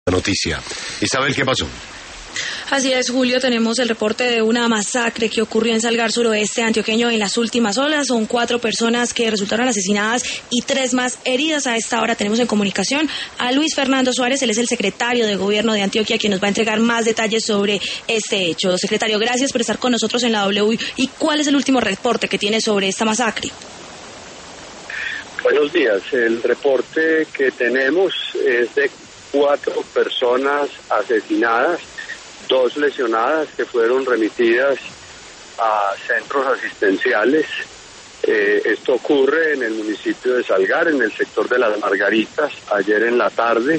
Noticia. Isabel, ¿qué pasó? Así es, Julio, tenemos el reporte de una masacre que ocurrió en Salgar, suroeste antioqueño, en las últimas horas. Son 4 personas que resultaron asesinadas y 3 más heridas. A esta hora tenemos en comunicación a Luis Fernando Suárez, él es el secretario de Gobierno de Antioquia, quien nos va a entregar más detalles sobre este hecho. Secretario, gracias por estar con nosotros en la W. ¿Y cuál es el último reporte que tiene sobre esta masacre? Buenos días, el reporte que tenemos es de 4 personas asesinadas, 2 lesionadas que fueron remitidas a centros asistenciales. Esto ocurre en el municipio de Salgar, en el sector de Las Margaritas. Ayer en la tarde,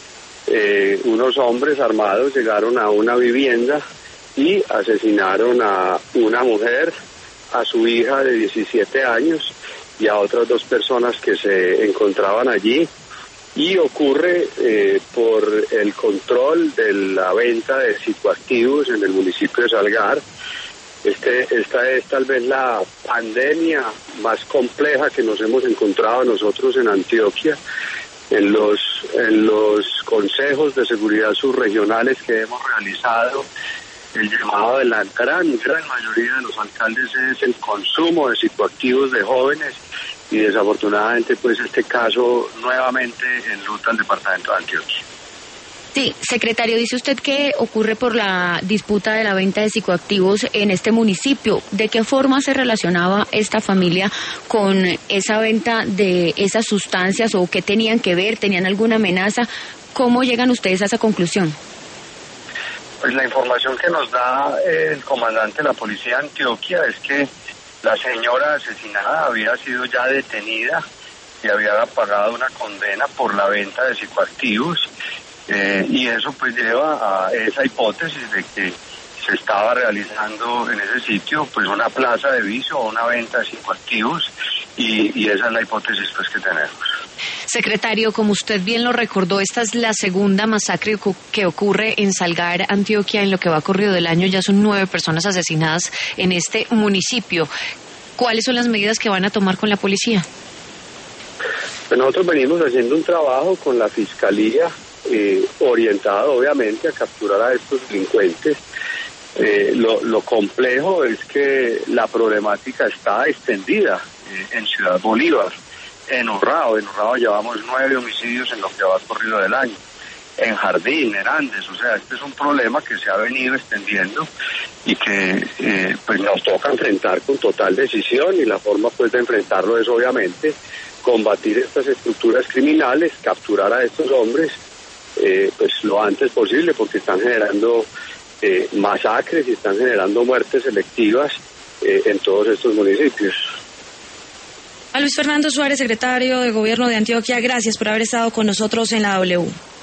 unos hombres armados llegaron a una vivienda y asesinaron a una mujer, a su hija de 17 años y a otras 2 personas que se encontraban allí. Y ocurre por el control de la venta de psicoactivos en el municipio de Salgar. Esta es tal vez la pandemia más compleja que nos hemos encontrado nosotros en Antioquia. En los consejos de seguridad subregionales que hemos realizado, el llamado de la gran mayoría de los alcaldes es el consumo de psicoactivos de jóvenes. Y desafortunadamente, pues este caso nuevamente enluta al departamento de Antioquia. Sí, secretario, dice usted que ocurre por la disputa de la venta de psicoactivos en este municipio. ¿De qué forma se relacionaba esta familia con esa venta de esas sustancias o qué tenían que ver? ¿Tenían alguna amenaza? ¿Cómo llegan ustedes a esa conclusión? Pues la información que nos da el comandante de la policía de Antioquia es que la señora asesinada había sido ya detenida y había pagado una condena por la venta de psicoactivos, y eso pues lleva a esa hipótesis de que se estaba realizando en ese sitio pues una plaza de vicio o una venta de psicoactivos, y esa es la hipótesis pues que tenemos. Secretario, como usted bien lo recordó, esta es la segunda masacre que ocurre en Salgar, Antioquia, en lo que va corrido del año. Ya son 9 personas asesinadas en este municipio. ¿Cuáles son las medidas que van a tomar con la policía? Pues nosotros venimos haciendo un trabajo con la Fiscalía, orientado obviamente a capturar a estos delincuentes. Lo complejo es que la problemática está extendida en Ciudad Bolívar. En Urrao llevamos 9 homicidios en lo que va corrido del año. En Jardín, en Andes, o sea, este es un problema que se ha venido extendiendo y que pues nos toca enfrentar con total decisión, y la forma pues de enfrentarlo es obviamente combatir estas estructuras criminales, capturar a estos hombres pues lo antes posible, porque están generando masacres y están generando muertes selectivas en todos estos municipios. A Luis Fernando Suárez, secretario de Gobierno de Antioquia, gracias por haber estado con nosotros en la W.